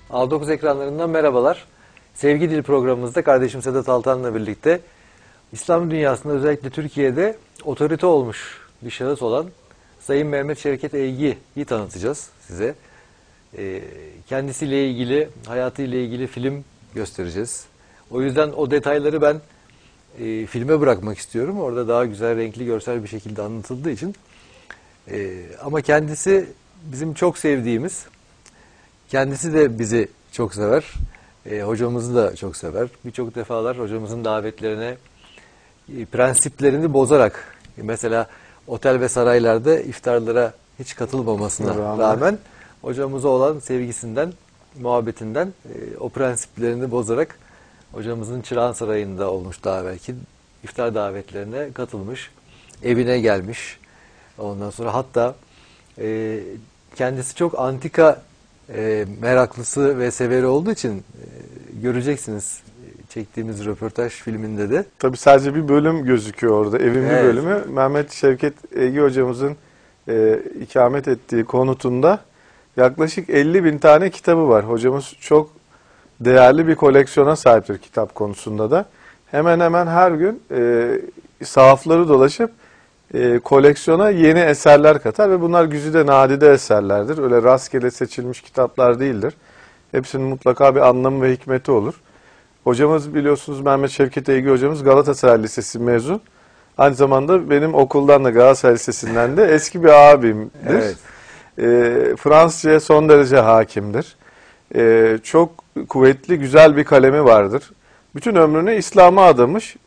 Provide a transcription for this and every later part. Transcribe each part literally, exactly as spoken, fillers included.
A dokuz ekranlarından merhabalar. Sevgi Dil programımızda kardeşim Sedat Altan'la birlikte İslam dünyasında, özellikle Türkiye'de otorite olmuş bir şahıs olan Sayın Mehmet Şevket Eygi'yi tanıtacağız size. Ee, kendisiyle ilgili, hayatıyla ilgili film göstereceğiz. O yüzden o detayları ben e, filme bırakmak istiyorum. Orada daha güzel, renkli, görsel bir şekilde anlatıldığı için. E, ama kendisi bizim çok sevdiğimiz, kendisi de bizi çok sever. E, hocamızı da çok sever. Birçok defalar hocamızın davetlerine e, prensiplerini bozarak, e, mesela otel ve saraylarda iftarlara hiç katılmamasına Rağmen. rağmen hocamıza olan sevgisinden, muhabbetinden e, o prensiplerini bozarak hocamızın Çırağan Sarayı'nda olmuş, daha belki iftar davetlerine katılmış, evine gelmiş. Ondan sonra hatta e, kendisi çok antika e, meraklısı ve severi olduğu için e, göreceksiniz e, çektiğimiz röportaj filminde de. Tabii sadece bir bölüm gözüküyor orada. Evin bir Evet. bölümü. Mehmet Şevket Eygi hocamızın e, ikamet ettiği konutunda yaklaşık elli bin tane kitabı var. Hocamız çok değerli bir koleksiyona sahiptir kitap konusunda da. Hemen hemen her gün e, sahafları dolaşıp e, koleksiyona yeni eserler katar ve bunlar güzide nadide eserlerdir. Öyle rastgele seçilmiş kitaplar değildir. Hepsinin mutlaka bir anlamı ve hikmeti olur. Hocamız, biliyorsunuz, Mehmet Şevket Eygi hocamız Galatasaray Lisesi mezun. Aynı zamanda benim okuldan da, Galatasaray Lisesi'nden de eski bir abimdir. Evet. E, Fransızca'ya son derece hakimdir. E, çok kuvvetli, güzel bir kalemi vardır. Bütün ömrünü İslam'a adamış,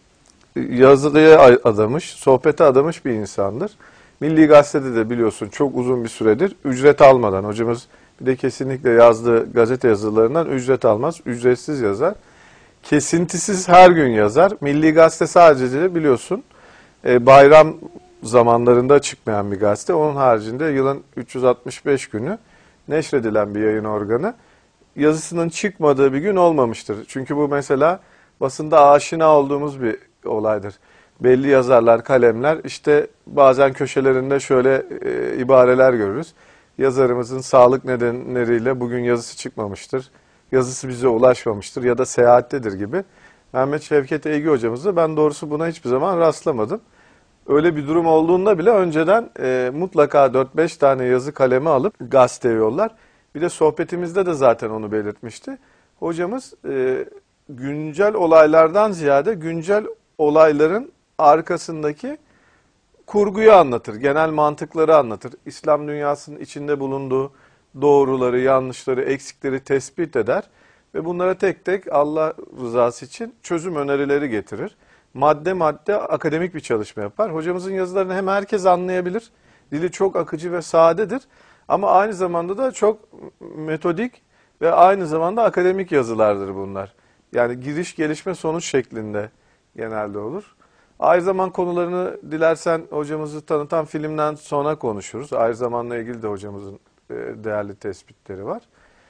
yazıya adamış, sohbete adamış bir insandır. Milli Gazete'de de biliyorsun çok uzun bir süredir ücret almadan, hocamız bir de kesinlikle yazdığı gazete yazılarından ücret almaz, ücretsiz yazar. Kesintisiz her gün yazar. Milli Gazete sadece biliyorsun e, bayram zamanlarında çıkmayan bir gazete. Onun haricinde yılın üç yüz altmış beş günü neşredilen bir yayın organı. Yazısının çıkmadığı bir gün olmamıştır. Çünkü bu mesela basında aşina olduğumuz bir olaydır. Belli yazarlar, kalemler, işte bazen köşelerinde şöyle e, ibareler görürüz. Yazarımızın sağlık nedenleriyle bugün yazısı çıkmamıştır, yazısı bize ulaşmamıştır ya da seyahattedir gibi. Mehmet Şevket Eygi hocamızda ben doğrusu buna hiçbir zaman rastlamadım. Öyle bir durum olduğunda bile önceden e, mutlaka dört beş tane yazı kalemi alıp gazeteye yollar. Bir de sohbetimizde de zaten onu belirtmişti. Hocamız e, güncel olaylardan ziyade güncel olayların arkasındaki kurguyu anlatır, genel mantıkları anlatır. İslam dünyasının içinde bulunduğu doğruları, yanlışları, eksikleri tespit eder ve bunlara tek tek Allah rızası için çözüm önerileri getirir. Madde madde akademik bir çalışma yapar. Hocamızın yazılarını hem herkes anlayabilir, dili çok akıcı ve sadedir ama aynı zamanda da çok metodik ve aynı zamanda akademik yazılardır bunlar. Yani giriş, gelişme, sonuç şeklinde genelde olur. Ayrı zaman konularını dilersen hocamızı tanıtan filmden sonra konuşuruz. Ayrı zamanla ilgili de hocamızın değerli tespitleri var.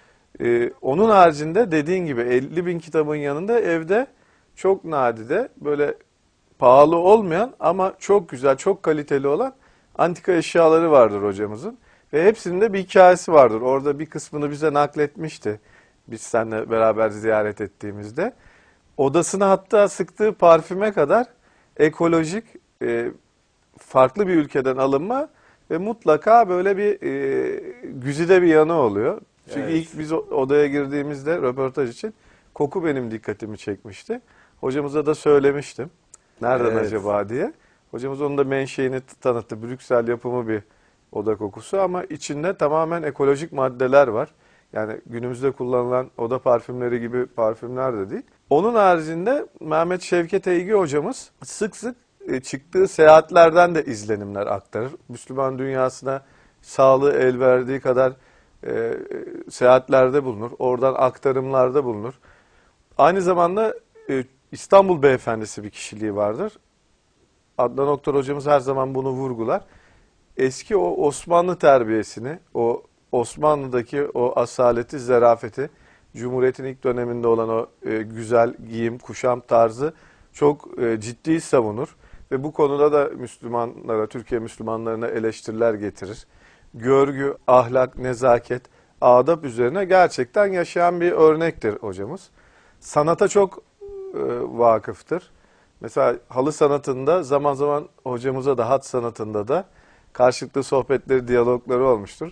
Ee, onun haricinde dediğin gibi elli bin kitabın yanında evde çok nadide, böyle pahalı olmayan ama çok güzel, çok kaliteli olan antika eşyaları vardır hocamızın. Ve hepsinin de bir hikayesi vardır. Orada bir kısmını bize nakletmişti biz seninle beraber ziyaret ettiğimizde. Odasına hatta sıktığı parfüme kadar ekolojik, e, farklı bir ülkeden alınma ve mutlaka böyle bir e, güzide bir yanı oluyor. Çünkü Evet. ilk biz odaya girdiğimizde röportaj için koku benim dikkatimi çekmişti. Hocamıza da söylemiştim. Nereden Evet. acaba diye. Hocamız onun da menşeini tanıttı. Brüksel yapımı bir oda kokusu ama içinde tamamen ekolojik maddeler var. Yani günümüzde kullanılan oda parfümleri gibi parfümler de değil. Onun haricinde Mehmet Şevket Eygi hocamız sık sık çıktığı seyahatlerden de izlenimler aktarır. Müslüman dünyasına sağlığı el verdiği kadar e, seyahatlerde bulunur. Oradan aktarımlarda bulunur. Aynı zamanda e, İstanbul beyefendisi bir kişiliği vardır. Adnan Oktar hocamız her zaman bunu vurgular. Eski o Osmanlı terbiyesini, o Osmanlı'daki o asaleti, zarafeti, Cumhuriyet'in ilk döneminde olan o e, güzel giyim, kuşam tarzı çok e, ciddi savunur. Ve bu konuda da Müslümanlara, Türkiye Müslümanlarına eleştiriler getirir. Görgü, ahlak, nezaket, adab üzerine gerçekten yaşayan bir örnektir hocamız. Sanata çok e, vakıftır. Mesela halı sanatında zaman zaman hocamıza da hat sanatında da karşılıklı sohbetleri, diyalogları olmuştur.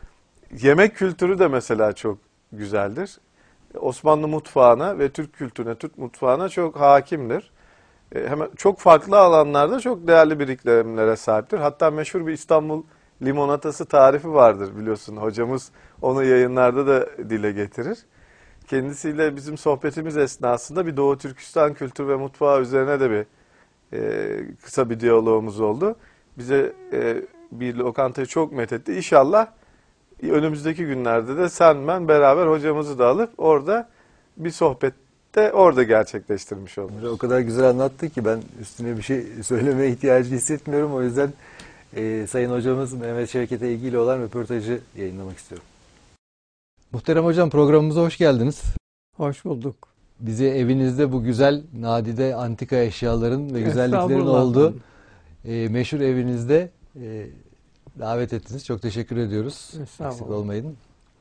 Yemek kültürü de mesela çok güzeldir. Osmanlı mutfağına ve Türk kültürüne, Türk mutfağına çok hakimdir. E, hemen çok farklı alanlarda çok değerli birikimlere sahiptir. Hatta meşhur bir İstanbul limonatası tarifi vardır biliyorsun. Hocamız onu yayınlarda da dile getirir. Kendisiyle bizim sohbetimiz esnasında bir Doğu Türkistan kültür ve mutfağı üzerine de bir e, kısa bir diyalogumuz oldu. Bize e, bir lokantayı çok methetti. İnşallah önümüzdeki günlerde de sen ben beraber hocamızı da alıp orada bir sohbette orada gerçekleştirmiş oluruz. O kadar güzel anlattı ki ben üstüne bir şey söylemeye ihtiyacı hissetmiyorum. O yüzden e, Sayın Hocamız Mehmet Şevket'e ilgili olan röportajı yayınlamak istiyorum. Muhterem Hocam, programımıza hoş geldiniz. Hoş bulduk. Bizi evinizde bu güzel, nadide antika eşyaların ve güzelliklerin Estağfurullah. olduğu e, meşhur evinizde e, davet ettiniz. Çok teşekkür ediyoruz. Estağfurullah. Eksik olmayın.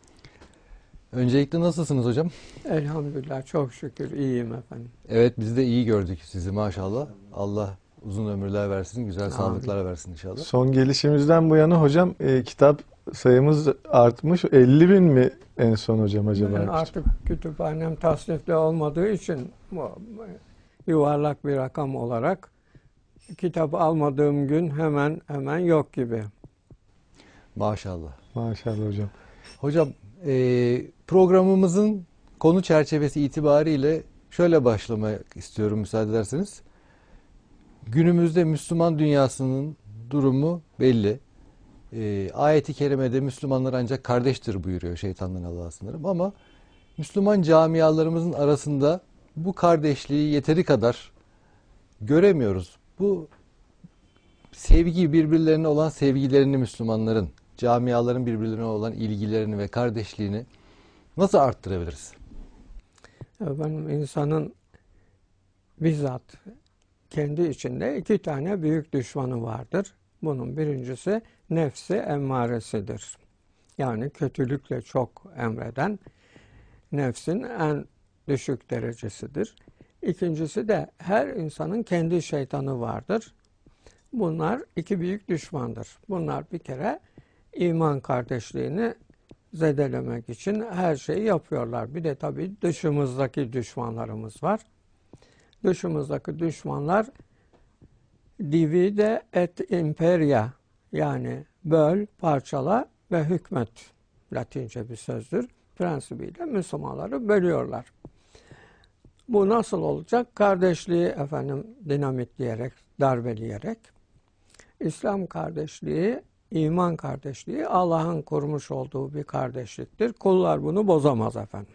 Öncelikle nasılsınız hocam? Elhamdülillah, çok şükür iyiyim efendim. Evet, biz de iyi gördük sizi maşallah. Allah uzun ömürler versin, güzel Amin. sağlıklar versin inşallah. Son gelişimizden bu yana hocam e, kitap sayımız artmış. elli bin mi en son hocam acaba? Ben artık kütüphanem tasnifli olmadığı için bu yuvarlak bir rakam olarak kitap almadığım gün hemen hemen yok gibi. Maşallah. Maşallah hocam. Hocam, e, programımızın konu çerçevesi itibariyle şöyle başlamak istiyorum müsaade ederseniz. Günümüzde Müslüman dünyasının durumu belli. E, ayet-i kerimede Müslümanlar ancak kardeştir buyuruyor, şeytandan Allah'a sığınırım, ama Müslüman camialarımızın arasında bu kardeşliği yeteri kadar göremiyoruz. Bu sevgi, birbirlerine olan sevgilerini, Müslümanların, camiaların birbirlerine olan ilgilerini ve kardeşliğini nasıl arttırabiliriz? Efendim, insanın bizzat kendi içinde iki tane büyük düşmanı vardır. Bunun birincisi nefsi emmaresidir. Yani kötülükle çok emreden nefsin en düşük derecesidir. İkincisi de her insanın kendi şeytanı vardır. Bunlar iki büyük düşmandır. Bunlar bir kere iman kardeşliğini zedelemek için her şeyi yapıyorlar. Bir de tabii dışımızdaki düşmanlarımız var. Dışımızdaki düşmanlar divide et imperia, yani böl, parçala ve hükmet, Latince bir sözdür. Prensibiyle Müslümanları bölüyorlar. Bu nasıl olacak? Kardeşliği efendim dinamitleyerek, darbeleyerek. İslam kardeşliği, iman kardeşliği Allah'ın kurmuş olduğu bir kardeşliktir. Kullar bunu bozamaz efendim.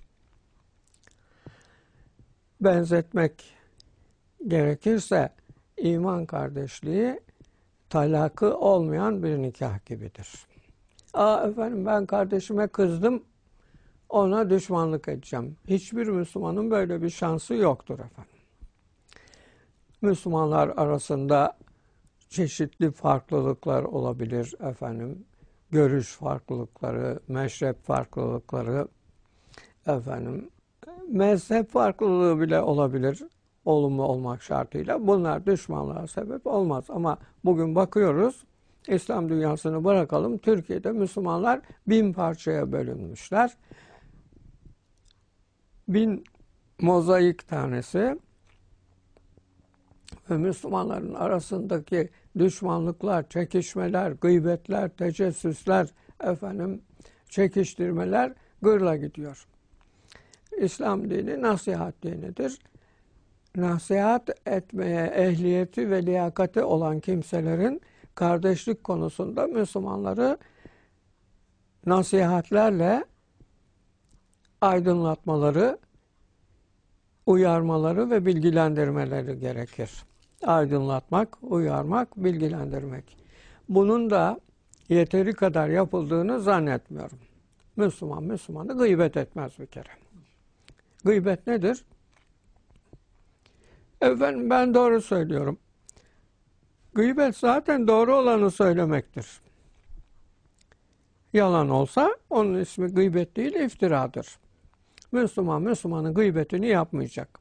Benzetmek gerekirse iman kardeşliği talakı olmayan bir nikah gibidir. Aa efendim, ben kardeşime kızdım, ona düşmanlık edeceğim. Hiçbir Müslümanın böyle bir şansı yoktur efendim. Müslümanlar arasında çeşitli farklılıklar olabilir efendim. Görüş farklılıkları, meşrep farklılıkları, efendim, mezhep farklılığı bile olabilir, olumlu olmak şartıyla. Bunlar düşmanlığa sebep olmaz. Ama bugün bakıyoruz, İslam dünyasını bırakalım, Türkiye'de Müslümanlar bin parçaya bölünmüşler. Bin mozaik tanesi ve Müslümanların arasındaki düşmanlıklar, çekişmeler, gıybetler, tecessüsler, efendim, çekiştirmeler gırla gidiyor. İslam dini nasihat dinidir. Nasihat etmeye ehliyeti ve liyakati olan kimselerin kardeşlik konusunda Müslümanları nasihatlerle aydınlatmaları, uyarmaları ve bilgilendirmeleri gerekir. Aydınlatmak, uyarmak, bilgilendirmek. Bunun da yeteri kadar yapıldığını zannetmiyorum. Müslüman, Müslümanı gıybet etmez bir kere. Gıybet nedir? Efendim, ben doğru söylüyorum. Gıybet zaten doğru olanı söylemektir. yalan olsa onun ismi gıybet değil, iftiradır. Müslüman, Müslümanın gıybetini yapmayacak.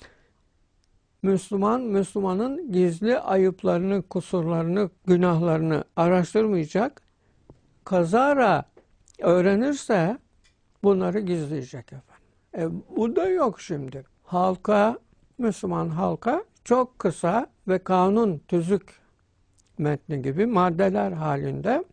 Müslüman, Müslümanın gizli ayıplarını, kusurlarını, günahlarını araştırmayacak. Kazara öğrenirse bunları gizleyecek efendim. E, bu da yok şimdi. Halka, Müslüman halka çok kısa ve kanun tüzük metni gibi maddeler halinde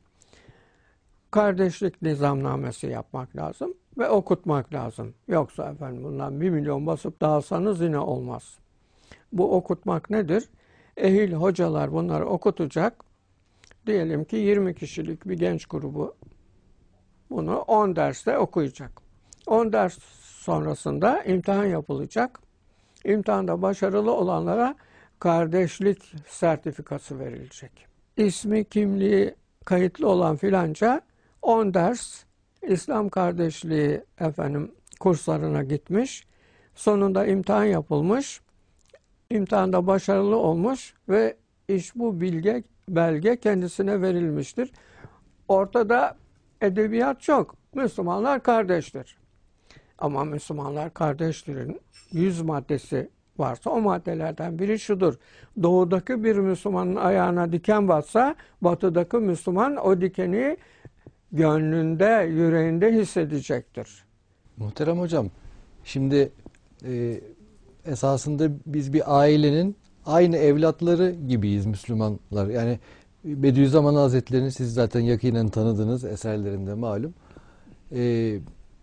kardeşlik nizamnamesi yapmak lazım ve okutmak lazım. Yoksa efendim bundan bir milyon basıp dağılsanız yine olmaz. Bu okutmak nedir? Ehil hocalar bunları okutacak. Diyelim ki yirmi kişilik bir genç grubu bunu on derste okuyacak. on ders sonrasında imtihan yapılacak. İmtihanda başarılı olanlara kardeşlik sertifikası verilecek. İsmi, kimliği kayıtlı olan filanca on ders İslam kardeşliği efendim kurslarına gitmiş. Sonunda imtihan yapılmış. İmtihanda başarılı olmuş ve iş bu bilge belge kendisine verilmiştir. Ortada edebiyat çok. Müslümanlar kardeştir. Ama Müslümanlar kardeşlerin yüz maddesi varsa o maddelerden biri şudur. Doğudaki bir Müslümanın ayağına diken batsa batıdaki Müslüman o dikeni gönlünde, yüreğinde hissedecektir. Muhterem hocam, şimdi e, esasında biz bir ailenin aynı evlatları gibiyiz Müslümanlar. Yani Bediüzzaman Hazretleri'ni siz zaten yakinen tanıdığınız eserlerinde malum. E,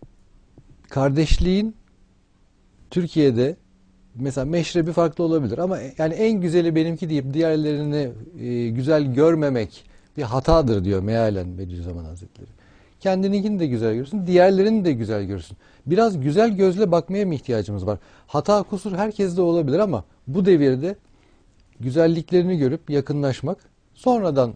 kardeşliğin Türkiye'de mesela meşrebi farklı olabilir ama yani en güzeli benimki deyip diğerlerini e, güzel görmemek bir hatadır diyor mealen Bediüzzaman Hazretleri. Kendininkini de güzel görsün, diğerlerini de güzel görsün. Biraz güzel gözle bakmaya mı ihtiyacımız var? Hata, kusur herkeste olabilir ama bu devirde güzelliklerini görüp yakınlaşmak, sonradan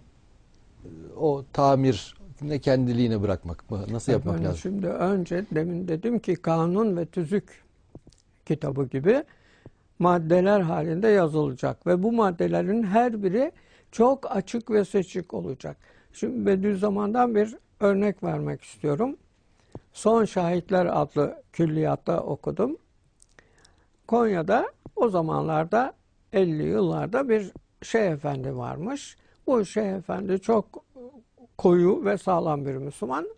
o tamir ne kendiliğine bırakmak mı? Nasıl yapmak Efendim, lazım? şimdi önce demin dedim ki kanun ve tüzük kitabı gibi maddeler halinde yazılacak ve bu maddelerin her biri çok açık ve seçik olacak. Şimdi Bediüzzaman'dan bir örnek vermek istiyorum. Son Şahitler adlı külliyatta okudum. Konya'da o zamanlarda elli yıllarda bir Şeyh Efendi varmış. Bu Şeyh Efendi çok koyu ve sağlam bir Müslüman.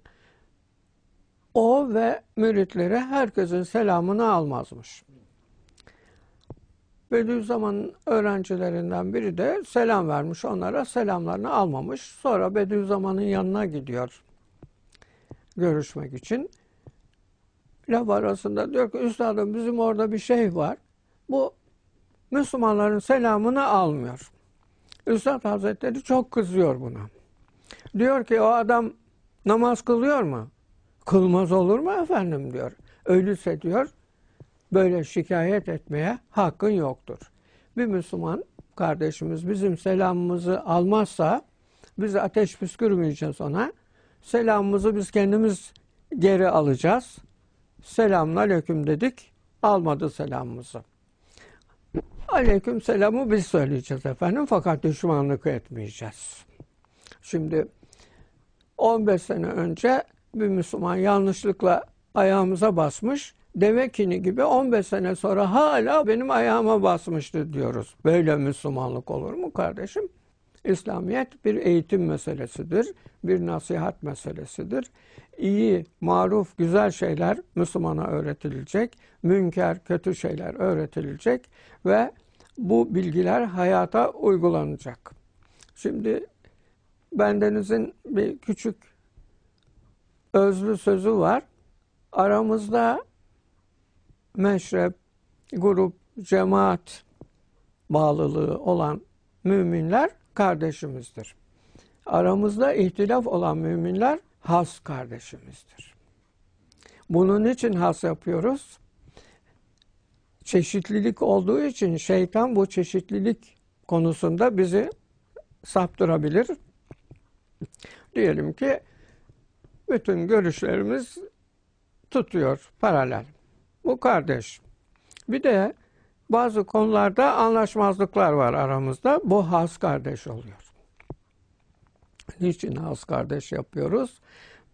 O ve müritleri herkesin selamını almazmış. Bediüzzaman'ın öğrencilerinden biri de selam vermiş onlara, selamlarını almamış. Sonra Bediüzzaman'ın yanına gidiyor görüşmek için. Laf arasında diyor ki, üstadım bizim orada bir şey var. Bu Müslümanların selamını almıyor. Üstad Hazretleri çok kızıyor buna. Diyor ki o adam namaz kılıyor mu? Kılmaz olur mu efendim diyor. Öyleyse diyor böyle şikayet etmeye hakkın yoktur. Bir Müslüman kardeşimiz bizim selamımızı almazsa biz ateş püskürmeyeceğiz ona. Selamımızı biz kendimiz geri alacağız. Selamun aleyküm dedik. Almadı selamımızı. Aleyküm selamı biz söyleyeceğiz efendim. Fakat düşmanlık etmeyeceğiz. Şimdi on beş sene önce bir Müslüman yanlışlıkla ayağımıza basmış. Deve kini gibi on beş sene sonra hala benim ayağıma basmıştı diyoruz. Böyle Müslümanlık olur mu kardeşim? İslamiyet bir eğitim meselesidir, bir nasihat meselesidir. İyi, maruf, güzel şeyler Müslümana öğretilecek, münker, kötü şeyler öğretilecek ve bu bilgiler hayata uygulanacak. Şimdi bendenizin bir küçük özlü sözü var. Aramızda meşrep, grup, cemaat bağlılığı olan müminler kardeşimizdir. Aramızda ihtilaf olan müminler has kardeşimizdir. Bunun için has yapıyoruz? Çeşitlilik olduğu için şeytan bu çeşitlilik konusunda bizi saptırabilir. Diyelim ki bütün görüşlerimiz tutuyor paralel. Bu kardeş. Bir de bazı konularda anlaşmazlıklar var aramızda. Bu has kardeş oluyor. Niçin has kardeş yapıyoruz?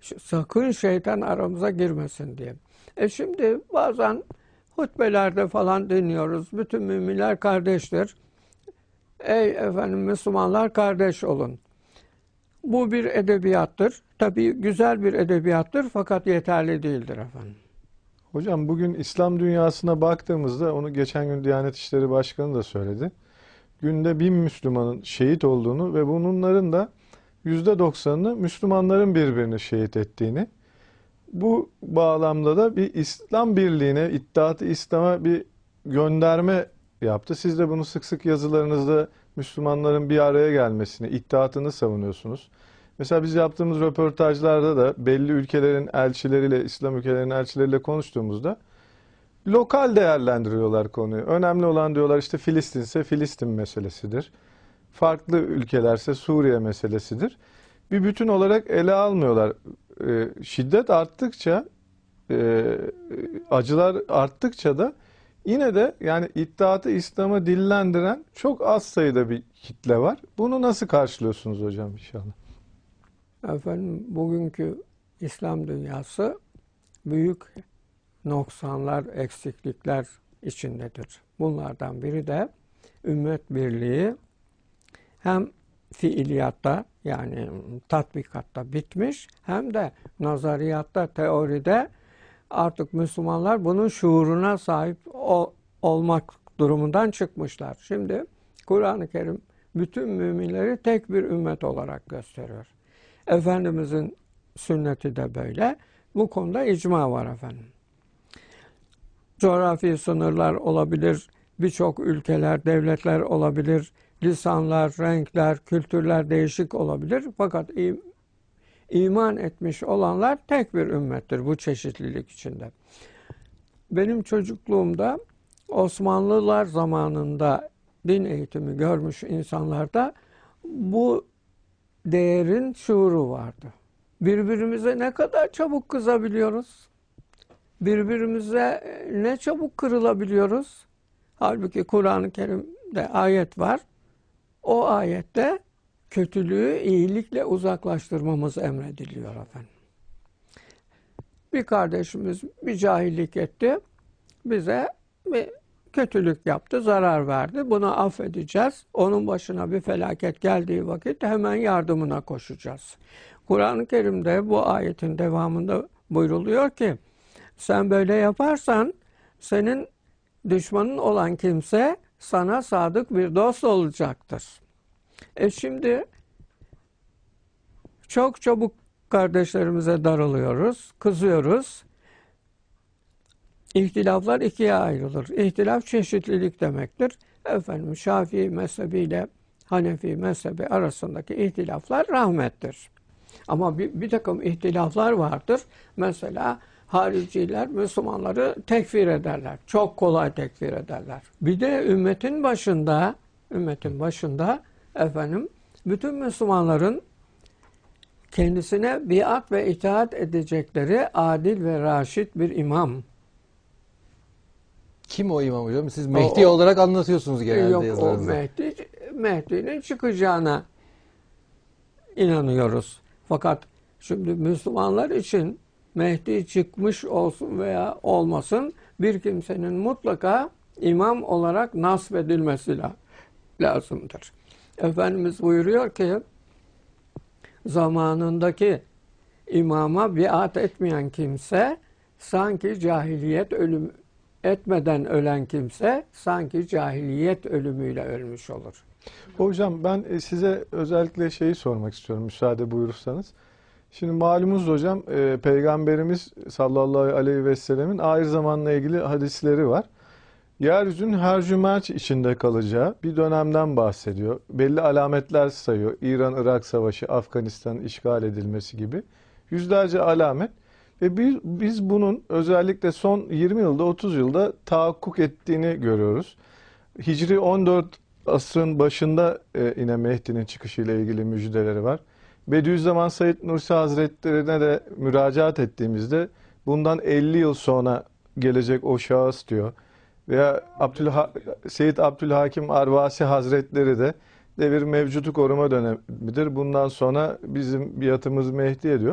sakın şeytan aramıza girmesin diye. E şimdi bazen hutbelerde falan dinliyoruz. Bütün müminler kardeştir. Ey efendim Müslümanlar kardeş olun. Bu bir edebiyattır. Tabii güzel bir edebiyattır fakat yeterli değildir efendim. Hocam bugün İslam dünyasına baktığımızda, onu geçen gün Diyanet İşleri Başkanı da söyledi. Günde bin Müslümanın şehit olduğunu ve bunların da yüzde doksanını Müslümanların birbirini şehit ettiğini, bu bağlamda da bir İslam birliğine, İttihat-ı İslam'a bir gönderme yaptı. Siz de bunu sık sık yazılarınızda Müslümanların bir araya gelmesini, ittihatını savunuyorsunuz. Mesela biz yaptığımız röportajlarda da belli ülkelerin elçileriyle, İslam ülkelerinin elçileriyle konuştuğumuzda lokal değerlendiriyorlar konuyu. Önemli olan diyorlar işte Filistinse Filistin meselesidir. Farklı ülkelerse Suriye meselesidir. Bir bütün olarak ele almıyorlar. Ee, şiddet arttıkça, e, acılar arttıkça da yine de yani İttihat-ı İslam'ı dillendiren çok az sayıda bir kitle var. Bunu nasıl karşılıyorsunuz hocam inşallah? Efendim bugünkü İslam dünyası büyük noksanlar, eksiklikler içindedir. Bunlardan biri de ümmet birliği hem fiiliyatta yani tatbikatta bitmiş hem de nazariyatta, teoride artık Müslümanlar bunun şuuruna sahip ol, olmak durumundan çıkmışlar. Şimdi Kur'an-ı Kerim bütün müminleri tek bir ümmet olarak gösteriyor. Efendimizin sünneti de böyle. Bu konuda icma var efendim. Coğrafi sınırlar olabilir, birçok ülkeler, devletler olabilir, lisanlar, renkler, kültürler değişik olabilir. Fakat iman etmiş olanlar tek bir ümmettir bu çeşitlilik içinde. Benim çocukluğumda Osmanlılar zamanında din eğitimi görmüş insanlarda bu değerin şuuru vardı. Birbirimize ne kadar çabuk kızabiliyoruz? Birbirimize ne çabuk kırılabiliyoruz? Halbuki Kur'an-ı Kerim'de ayet var. O ayette kötülüğü iyilikle uzaklaştırmamız emrediliyor efendim. Bir kardeşimiz bir cahillik etti. Bize bir kötülük yaptı, zarar verdi. Bunu affedeceğiz. Onun başına bir felaket geldiği vakit hemen yardımına koşacağız. Kur'an-ı Kerim'de bu ayetin devamında buyruluyor ki sen böyle yaparsan senin düşmanın olan kimse sana sadık bir dost olacaktır. E şimdi çok çabuk kardeşlerimize darılıyoruz, kızıyoruz. İhtilaflar ikiye ayrılır. İhtilaf çeşitlilik demektir. Efendim Şafii mezhebiyle Hanefi mezhebi arasındaki ihtilaflar rahmettir. Ama bir, bir takım ihtilaflar vardır. Mesela hariciler Müslümanları tekfir ederler. Çok kolay tekfir ederler. Bir de ümmetin başında, ümmetin başında efendim bütün Müslümanların kendisine biat ve itaat edecekleri adil ve raşit bir imam. Kim o imam hocam? Siz Mehdi O- olarak anlatıyorsunuz genelde Yok o yazılarınızda. Mehdi, Mehdi'nin çıkacağına inanıyoruz. Fakat şimdi Müslümanlar için Mehdi çıkmış olsun veya olmasın bir kimsenin mutlaka imam olarak nasbedilmesi la- lazımdır. Efendimiz buyuruyor ki zamanındaki imama biat etmeyen kimse sanki cahiliyet ölüm etmeden ölen kimse sanki cahiliyet ölümüyle ölmüş olur. Hocam ben e, size özellikle şeyi sormak istiyorum müsaade buyurursanız. Şimdi malumunuz hocam e, Peygamberimiz sallallahu aleyhi ve sellemin ahir zamanla ilgili hadisleri var. Yeryüzünün hercümerç içinde kalacağı bir dönemden bahsediyor. Belli alametler sayıyor. İran-Irak Savaşı, Afganistan'ın işgal edilmesi gibi. Yüzlerce alamet. Ve biz, biz bunun özellikle son yirmi yılda, otuz yılda tahakkuk ettiğini görüyoruz. Hicri on dört asrın başında e, yine Mehdi'nin çıkışıyla ilgili müjdeleri var. Bediüzzaman Said Nursi Hazretleri'ne de müracaat ettiğimizde bundan elli yıl sonra gelecek o şahıs diyor. Veya Abdülha Seyyid Abdülhakim Arvasi Hazretleri de devir mevcutu koruma dönemidir. Bundan sonra bizim biatımız Mehdi diyor.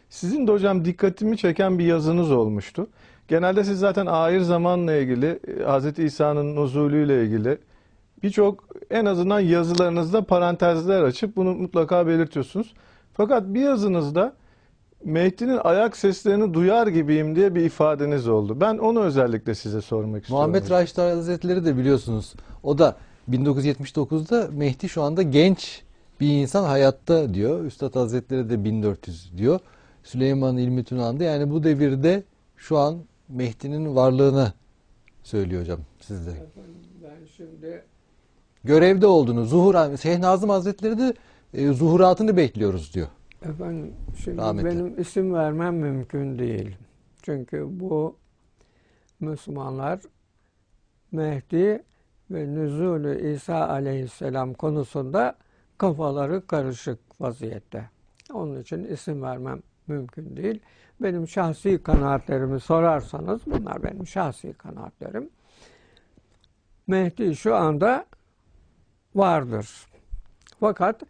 Sizin de hocam dikkatimi çeken bir yazınız olmuştu. Genelde siz zaten ahir zamanla ilgili, Hz. İsa'nın nuzulüyle ilgili birçok en azından yazılarınızda parantezler açıp bunu mutlaka belirtiyorsunuz. Fakat bir yazınızda Mehdi'nin ayak seslerini duyar gibiyim diye bir ifadeniz oldu. Ben onu özellikle size sormak istiyorum. Muhammed Raşid Hazretleri de biliyorsunuz. O da bin dokuz yüz yetmiş dokuzda Mehdi şu anda genç bir insan hayatta diyor. Üstad Hazretleri de bin dört yüz diyor. Süleyman İlmi Tuna'nda yani bu devirde şu an Mehdi'nin varlığını söylüyor hocam sizde. Ben şimdi Görevde olduğunu, zuhur, Şeyh Nazım Hazretleri de e, zuhuratını bekliyoruz diyor. efendim şimdi Rahmetli. benim isim vermem mümkün değil. Çünkü bu Müslümanlar Mehdi ve Nüzulü İsa Aleyhisselam konusunda kafaları karışık vaziyette. Onun için isim vermem mümkün değil. Benim şahsi kanaatlerimi sorarsanız bunlar benim şahsi kanaatlerim. Mehdi şu anda vardır. Fakat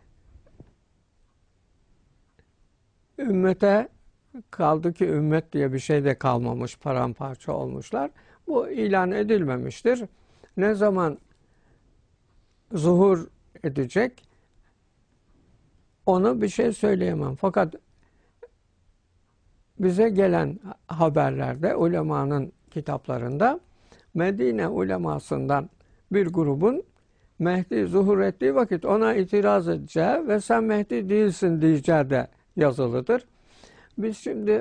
ümmete kaldı ki ümmet diye bir şey de kalmamış, paramparça olmuşlar. Bu ilan edilmemiştir. Ne zaman zuhur edecek onu bir şey söyleyemem. Fakat bize gelen haberlerde ulemanın kitaplarında Medine ulemasından bir grubun Mehdi zuhur ettiği vakit ona itiraz edeceği ve sen Mehdi değilsin diyeceği de yazılıdır. Biz şimdi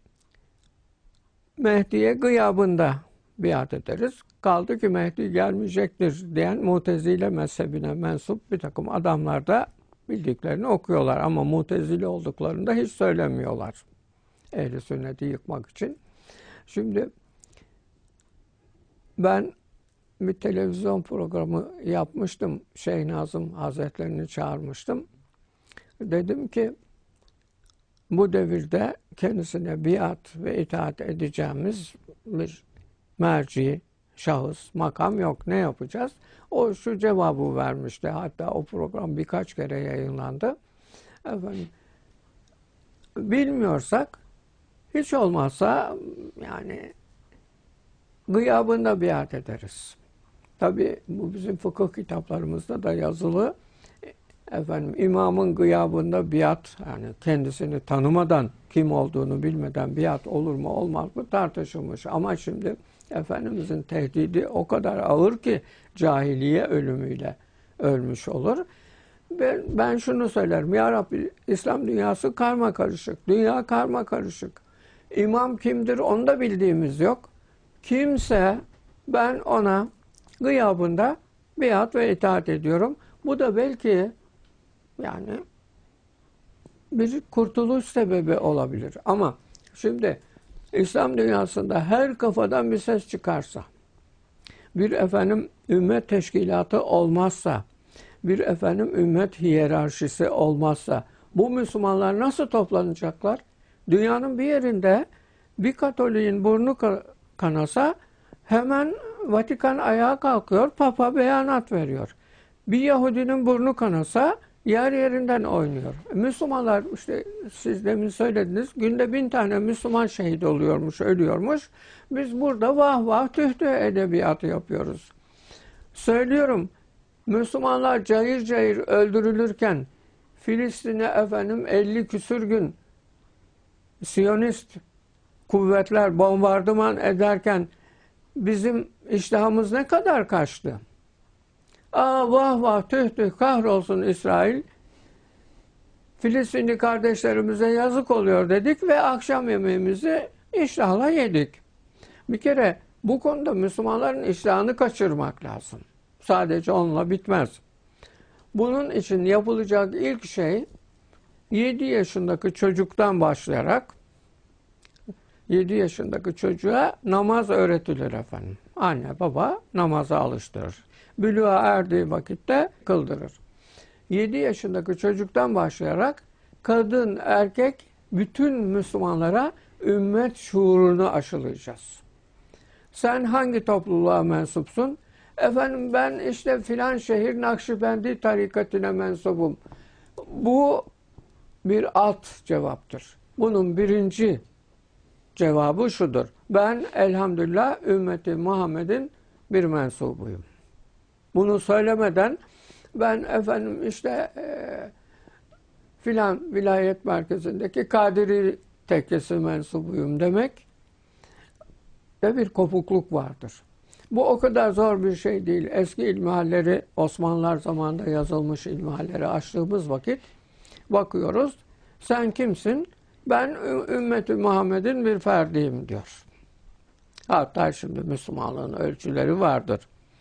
Mehdi'ye gıyabında biat ederiz. Kaldı ki Mehdi gelmeyecektir diyen Mutezile mezhebine mensup bir takım adamlar da bildiklerini okuyorlar. Ama Mutezile olduklarını da hiç söylemiyorlar. Ehl-i sünneti yıkmak için. Şimdi ben bir televizyon programı yapmıştım. Şeyh Nazım Hazretlerini çağırmıştım. Dedim ki bu devirde kendisine biat ve itaat edeceğimiz bir merci, şahıs, makam yok. Ne yapacağız? O şu cevabı vermişti. Hatta o program birkaç kere yayınlandı. Efendim, bilmiyorsak hiç olmazsa yani gıyabında biat ederiz. Tabii bu bizim fıkıh kitaplarımızda da yazılı. Efendim imamın gıyabında biat, yani kendisini tanımadan, kim olduğunu bilmeden biat olur mu olmaz mı tartışılmış. Ama şimdi Efendimizin tehdidi o kadar ağır ki cahiliye ölümüyle ölmüş olur. Ben, ben şunu söylerim. Ya Rabbi, İslam dünyası karma karışık. Dünya karma karışık. İmam kimdir onu da bildiğimiz yok. Kimse ben ona gıyabında biat ve itaat ediyorum. Bu da belki yani bir kurtuluş sebebi olabilir. Ama şimdi İslam dünyasında her kafadan bir ses çıkarsa, bir efendim ümmet teşkilatı olmazsa, bir efendim ümmet hiyerarşisi olmazsa bu Müslümanlar nasıl toplanacaklar? Dünyanın bir yerinde bir Katolik'in burnu kanasa hemen Vatikan ayağa kalkıyor, Papa beyanat veriyor. Bir Yahudinin burnu kanasa yer yerinden oynuyor. Müslümanlar işte siz demin söylediniz günde bin tane Müslüman şehit oluyormuş, ölüyormuş. Biz burada vah vah tüh tüh edebiyatı yapıyoruz. Söylüyorum Müslümanlar cayır cayır öldürülürken Filistin'e efendim elli küsür gün Siyonist kuvvetler bombardıman ederken bizim iştahımız ne kadar kaçtı? Aa vah vah tüh tüh kahrolsun İsrail. Filistinli kardeşlerimize yazık oluyor dedik ve akşam yemeğimizi iştahla yedik. Bir kere bu konuda Müslümanların iştahını kaçırmak lazım. Sadece onunla bitmez. Bunun için yapılacak ilk şey yedi yaşındaki çocuktan başlayarak yedi yaşındaki çocuğa namaz öğretilir efendim. Anne baba namaza alıştırır. Bülüğa erdiği vakitte kıldırır. yedi yaşındaki çocuktan başlayarak kadın, erkek bütün Müslümanlara ümmet şuurunu aşılayacağız. Sen hangi topluluğa mensupsun? Efendim ben işte filan şehir Nakşibendi tarikatine mensubum. Bu bir alt cevaptır. Bunun birinci cevabı şudur. Ben elhamdülillah ümmeti Muhammed'in bir mensubuyum. Bunu söylemeden ben efendim işte e, filan vilayet merkezindeki Kadiri tekkesi mensubuyum demek de bir kopukluk vardır. Bu o kadar zor bir şey değil. Eski ilmihalleri, Osmanlılar zamanında yazılmış ilmihalleri açtığımız vakit bakıyoruz. Sen kimsin? Ben ümmeti Muhammed'in bir ferdiyim diyor. Hatta şimdi Müslümanlığın ölçüleri vardır.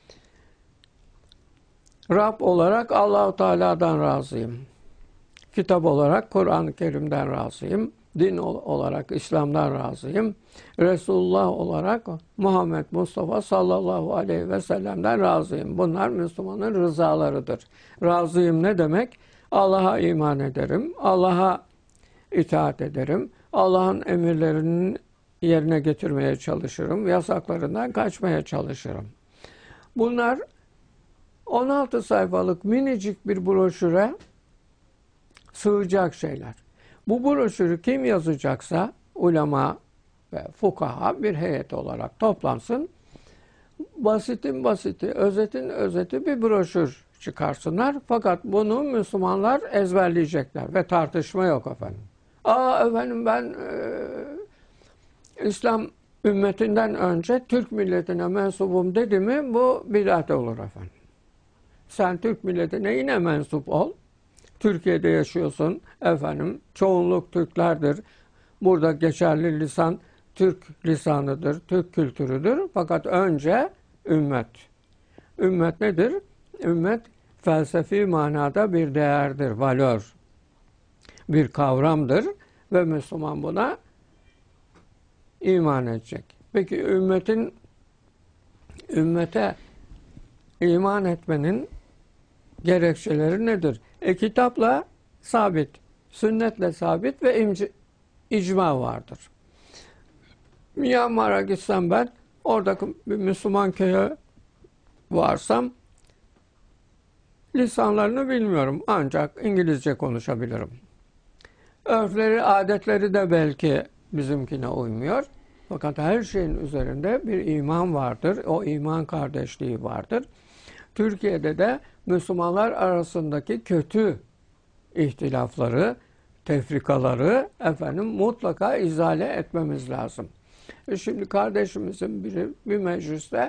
Rab olarak Allah-u Teala'dan razıyım. Kitap olarak Kur'an-ı Kerim'den razıyım. Din olarak İslam'dan razıyım. Resulullah olarak Muhammed Mustafa sallallahu aleyhi ve sellem'den razıyım. Bunlar Müslümanın rızalarıdır. Razıyım ne demek? Allah'a iman ederim. Allah'a itaat ederim. Allah'ın emirlerinin yerine getirmeye çalışırım. Yasaklarından kaçmaya çalışırım. Bunlar on altı sayfalık minicik bir broşüre sığacak şeyler. Bu broşürü kim yazacaksa ulema ve fukaha bir heyet olarak toplansın. Basitin basiti, özetin özeti bir broşür çıkarsınlar. Fakat bunu Müslümanlar ezberleyecekler ve tartışma yok efendim. Aa efendim ben e, İslam ümmetinden önce Türk milletine mensubum dedi mi bu bid'at olur efendim. Sen Türk milletine yine mensup ol. Türkiye'de yaşıyorsun efendim. Çoğunluk Türklerdir. Burada geçerli lisan Türk lisanıdır, Türk kültürüdür. Fakat önce ümmet. Ümmet nedir? Ümmet felsefi manada bir değerdir, valör. Bir kavramdır ve Müslüman buna iman edecek. Peki ümmetin ümmete iman etmenin gerekçeleri nedir? E kitapla sabit, sünnetle sabit ve imc- icma vardır. Myanmar'a gitsem ben, oradaki bir Müslüman köye varsam, lisanlarını bilmiyorum ancak İngilizce konuşabilirim. Örfleri, adetleri de belki bizimkine uymuyor. Fakat her şeyin üzerinde bir iman vardır. O iman kardeşliği vardır. Türkiye'de de Müslümanlar arasındaki kötü ihtilafları, tefrikaları efendim mutlaka izale etmemiz lazım. E şimdi kardeşimizin biri bir mecliste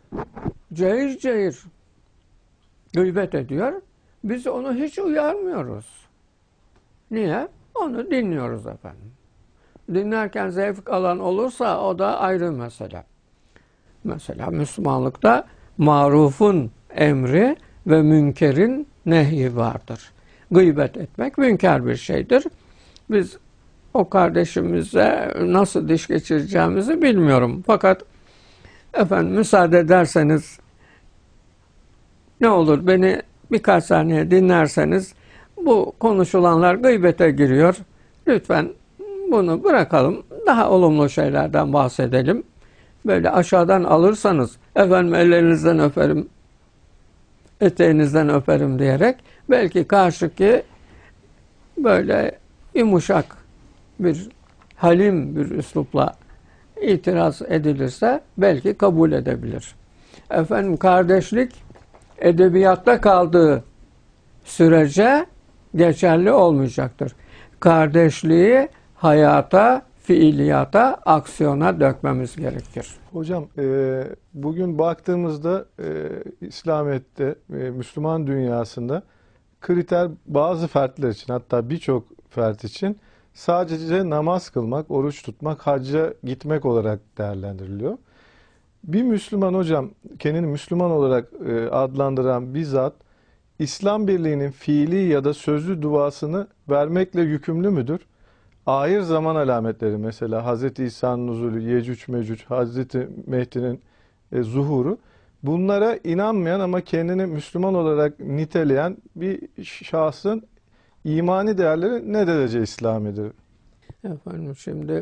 cayır cayır gıybet ediyor. Biz onu hiç uyarmıyoruz. Niye? Onu dinliyoruz efendim. Dinlerken zevk alan olursa o da ayrı mesele. Mesela Müslümanlıkta marufun emri ve münkerin nehyi vardır. Gıybet etmek münker bir şeydir. Biz o kardeşimize nasıl diş geçireceğimizi bilmiyorum. Fakat efendim müsaade ederseniz ne olur beni birkaç saniye dinlerseniz bu konuşulanlar gıybete giriyor. Lütfen bunu bırakalım. Daha olumlu şeylerden bahsedelim. Böyle aşağıdan alırsanız efendim ellerinizden öperim, eteğinizden öperim diyerek belki karşıki böyle yumuşak bir halim bir üslupla itiraz edilirse belki kabul edebilir. Efendim kardeşlik edebiyatta kaldığı sürece geçerli olmayacaktır. Kardeşliği hayata, fiiliyata, aksiyona dökmemiz gerekir. Hocam e, bugün baktığımızda e, İslamiyet'te, e, Müslüman dünyasında kriter bazı fertler için hatta birçok fert için sadece namaz kılmak, oruç tutmak, hacca gitmek olarak değerlendiriliyor. Bir Müslüman hocam kendini Müslüman olarak e, adlandıran bir zat İslam birliğinin fiili ya da sözlü duasını vermekle yükümlü müdür? Ahir zaman alametleri mesela Hazreti İsa'nın nuzulü, Yecüc Mecüc, Hazreti Mehdi'nin e, zuhuru. Bunlara inanmayan ama kendini Müslüman olarak niteleyen bir şahsın imani değerleri ne derece İslamidir? Efendim şimdi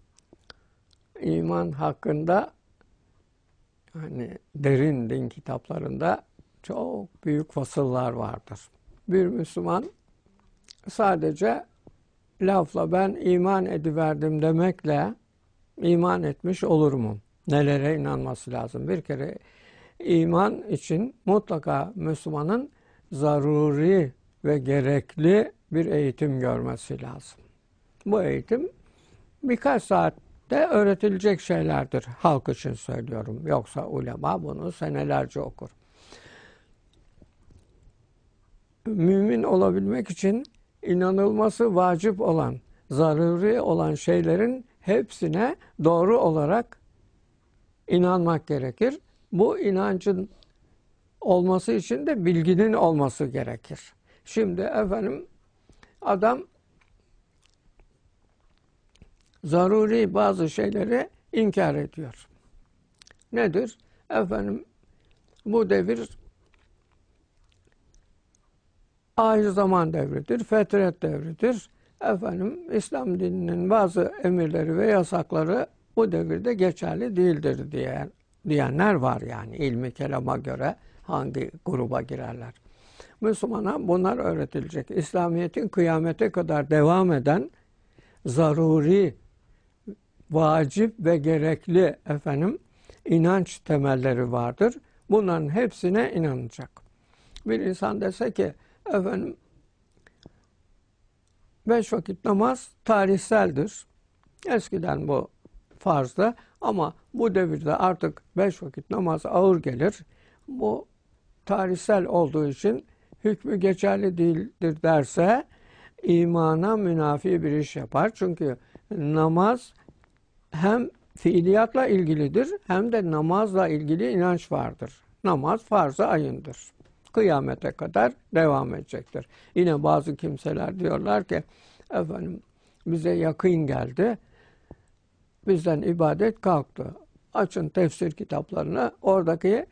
iman hakkında hani derin din kitaplarında çok büyük fasıllar vardır. Bir Müslüman sadece lafla ben iman ediverdim demekle iman etmiş olur mu? Nelere inanması lazım? Bir kere iman için mutlaka Müslümanın zaruri ve gerekli bir eğitim görmesi lazım. Bu eğitim birkaç saatte öğretilecek şeylerdir. Halk için söylüyorum. Yoksa ulema bunu senelerce okur. Mümin olabilmek için inanılması vacip olan, zaruri olan şeylerin hepsine doğru olarak inanmak gerekir. Bu inancın olması için de bilginin olması gerekir. Şimdi efendim adam zaruri bazı şeyleri inkar ediyor. Nedir? Efendim bu devir ahir zaman devridir, fetret devridir. Efendim İslam dininin bazı emirleri ve yasakları bu devirde geçerli değildir diye diyenler var yani ilmi kelama göre hangi gruba girerler. Müslümana bunlar öğretilecek. İslamiyet'in kıyamete kadar devam eden zaruri, vacip ve gerekli efendim inanç temelleri vardır. Bunların hepsine inanacak. Bir insan dese ki efendim beş vakit namaz tarihseldir. Eskiden bu farzdı ama bu devirde artık beş vakit namaz ağır gelir. Bu tarihsel olduğu için hükmü geçerli değildir derse imana münafi bir iş yapar. Çünkü namaz hem fiiliyatla ilgilidir hem de namazla ilgili inanç vardır. Namaz farz-ı ayındır. Kıyamete kadar devam edecektir. Yine bazı kimseler diyorlar ki efendim bize yakın geldi. Bizden ibadet kalktı. Açın tefsir kitaplarını. Oradaki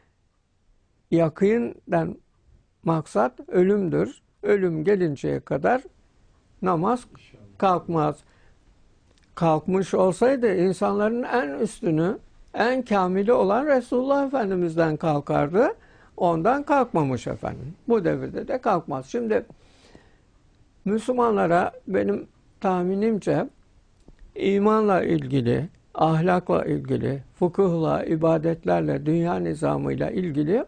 yakînden maksat ölümdür. Ölüm gelinceye kadar namaz kalkmaz. Kalkmış olsaydı insanların en üstünü, en kamili olan Resulullah Efendimiz'den kalkardı. Ondan kalkmamış efendim. Bu devirde de kalkmaz. Şimdi Müslümanlara benim tahminimce imanla ilgili, ahlakla ilgili, fıkıhla, ibadetlerle, dünya nizamıyla ilgili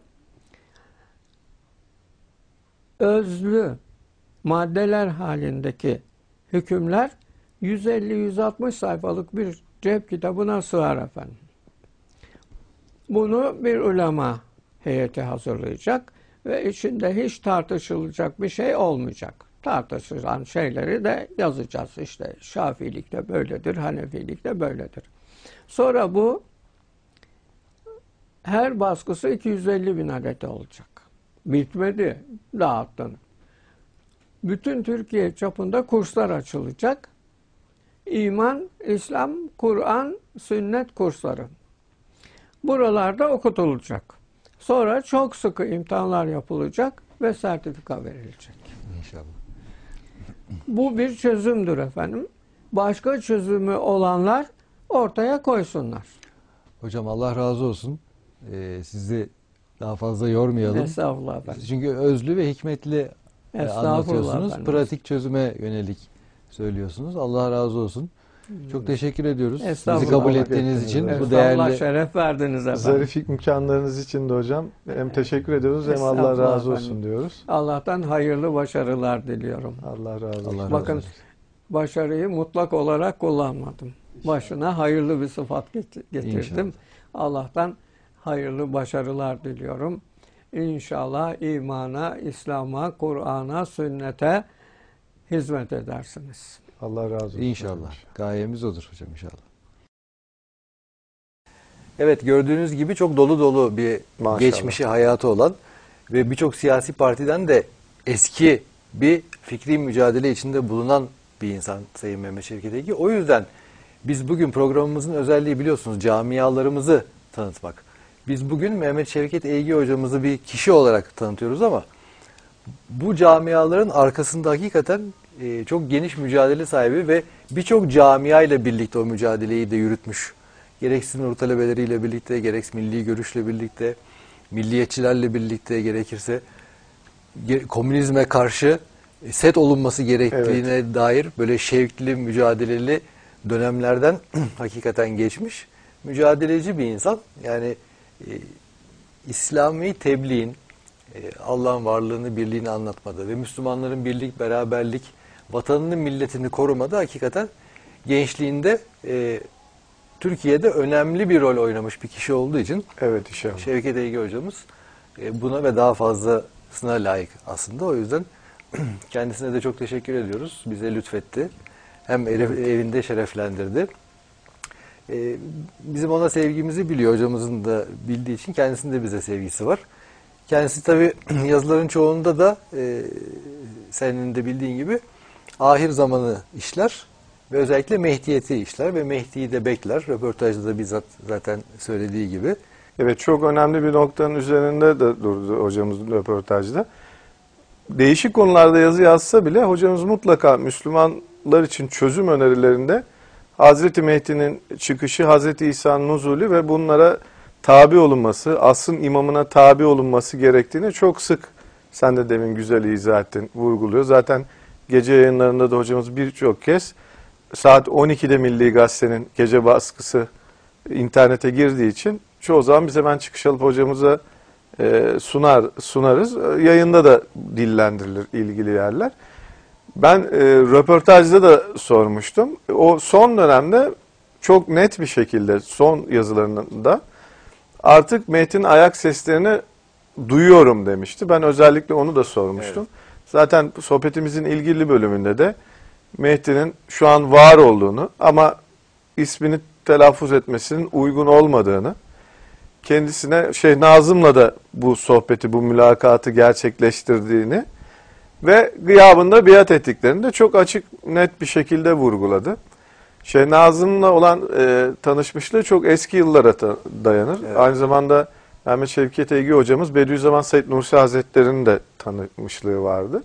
özlü maddeler halindeki hükümler yüz elli yüz altmış sayfalık bir cep kitabına sığar efendim. Bunu bir ulema heyeti hazırlayacak ve içinde hiç tartışılacak bir şey olmayacak. Tartışılan şeyleri de yazacağız. İşte Şafiilik de böyledir, Hanefilik de böyledir. Sonra bu her baskısı iki yüz elli bin adet olacak. Bitmedi, dağıttın. Bütün Türkiye çapında kurslar açılacak. İman, İslam, Kur'an, sünnet kursları. Buralarda okutulacak. Sonra çok sıkı imtihanlar yapılacak ve sertifika verilecek. İnşallah. Bu bir çözümdür efendim. Başka çözümü olanlar ortaya koysunlar. Hocam Allah razı olsun. Ee, sizi daha fazla yormayalım. Estağfurullah efendim. Çünkü özlü ve hikmetli e, anlatıyorsunuz. efendim. Pratik çözüme yönelik söylüyorsunuz. Allah razı olsun. Çok teşekkür ediyoruz. Bizi kabul ettiğiniz için. Bu değerli şeref verdiniz efendim. Zarif imkanlarınız için de hocam hem teşekkür ediyoruz hem Allah Estağfurullah razı olsun efendim. diyoruz. Allah'tan hayırlı başarılar diliyorum. Allah razı olsun. Allah razı Bakın olsun. başarıyı mutlak olarak kullanmadım. Başına hayırlı bir sıfat get- getirdim. İnşallah. Allah'tan hayırlı başarılar diliyorum. İnşallah imana, İslam'a, Kur'an'a, sünnete hizmet edersiniz. Allah razı olsun. İnşallah. Gayemiz odur hocam inşallah. Evet, gördüğünüz gibi çok dolu dolu bir Maşallah. geçmişi, hayatı olan ve birçok siyasi partiden de eski bir fikri mücadele içinde bulunan bir insan Sayın Mehmet Şevket Eygi. O yüzden biz bugün programımızın özelliği biliyorsunuz camialarımızı tanıtmak. Biz bugün Mehmet Şevket Eygi hocamızı bir kişi olarak tanıtıyoruz ama bu camiaların arkasında hakikaten e, çok geniş mücadele sahibi ve birçok camia ile birlikte o mücadeleyi de yürütmüş. Gerek Nur talebeleriyle birlikte, gerek milli görüşle birlikte, milliyetçilerle birlikte gerekirse komünizme karşı set olunması gerektiğine evet. dair böyle şevkli, mücadeleli dönemlerden hakikaten geçmiş. Mücadeleci bir insan. Yani e, İslami tebliğin, e, Allah'ın varlığını, birliğini anlatmada ve Müslümanların birlik, beraberlik, vatanını, milletini korumada hakikaten gençliğinde e, Türkiye'de önemli bir rol oynamış bir kişi olduğu için evet, inşallah. Şevket Eygi hocamız e, buna ve daha fazlasına layık aslında. O yüzden kendisine de çok teşekkür ediyoruz. Bize lütfetti. Hem ev, evinde şereflendirdi. E, bizim ona sevgimizi biliyor. Hocamızın da bildiği için kendisinin de bize sevgisi var. Kendisi tabii yazıların çoğunda da e, senin de bildiğin gibi ahir zamanı işler ve özellikle Mehdiyeti işler ve Mehdi'yi de bekler. Röportajda da bizzat zaten söylediği gibi. Evet, çok önemli bir noktanın üzerinde de durdu hocamızın röportajda. Değişik konularda yazı yazsa bile hocamız mutlaka Müslümanlar için çözüm önerilerinde Hazreti Mehdi'nin çıkışı, Hazreti İsa'nın nuzulü ve bunlara tabi olunması, asrın imamına tabi olunması gerektiğini çok sık, sen de demin güzel izah ettin, vurguluyor. Zaten gece yayınlarında da hocamız birçok kez saat on ikide Milli Gazete'nin gece baskısı internete girdiği için çoğu zaman biz hemen çıkış alıp hocamıza e, sunar sunarız. Yayında da dillendirilir ilgili yerler. Ben e, röportajda da sormuştum. O son dönemde çok net bir şekilde son yazılarında artık Mehdi'nin ayak seslerini duyuyorum demişti. Ben özellikle onu da sormuştum. Evet. Zaten sohbetimizin ilgili bölümünde de Mehdi'nin şu an var olduğunu ama ismini telaffuz etmesinin uygun olmadığını, kendisine Şeyh Nazım'la da bu sohbeti, bu mülakatı gerçekleştirdiğini ve gıyabında biat ettiklerini de çok açık, net bir şekilde vurguladı. Şeyh Nazım'la olan e, tanışmışlığı çok eski yıllara dayanır. Evet. Aynı zamanda Mehmet Şevket Eygi hocamız Bediüzzaman Said Nursi Hazretleri'nin de tanışmışlığı vardı.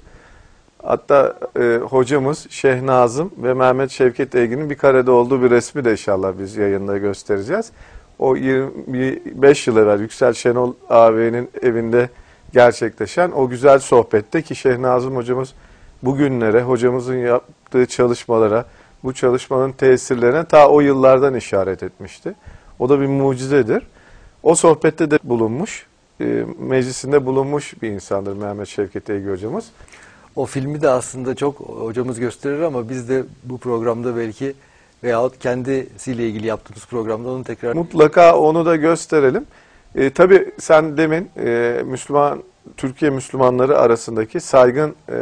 Hatta e, hocamız Şeyh Nazım ve Mehmet Şevket Eygi'nin bir karede olduğu bir resmi de inşallah biz yayında göstereceğiz. O yirmi beş yıl evvel Yüksel Şenol ağabeyinin evinde gerçekleşen o güzel sohbette ki Şeyh Nazım hocamız bugünlere, hocamızın yaptığı çalışmalara, bu çalışmanın tesirlerine ta o yıllardan işaret etmişti. O da bir mucizedir. O sohbette de bulunmuş, e, meclisinde bulunmuş bir insandır Mehmet Şevket Eygi hocamız. O filmi de aslında çok hocamız gösterir ama biz de bu programda belki veyahut kendisiyle ilgili yaptığımız programda onu tekrar... Mutlaka onu da gösterelim. E, tabii sen demin e, Müslüman, Türkiye Müslümanları arasındaki saygın e,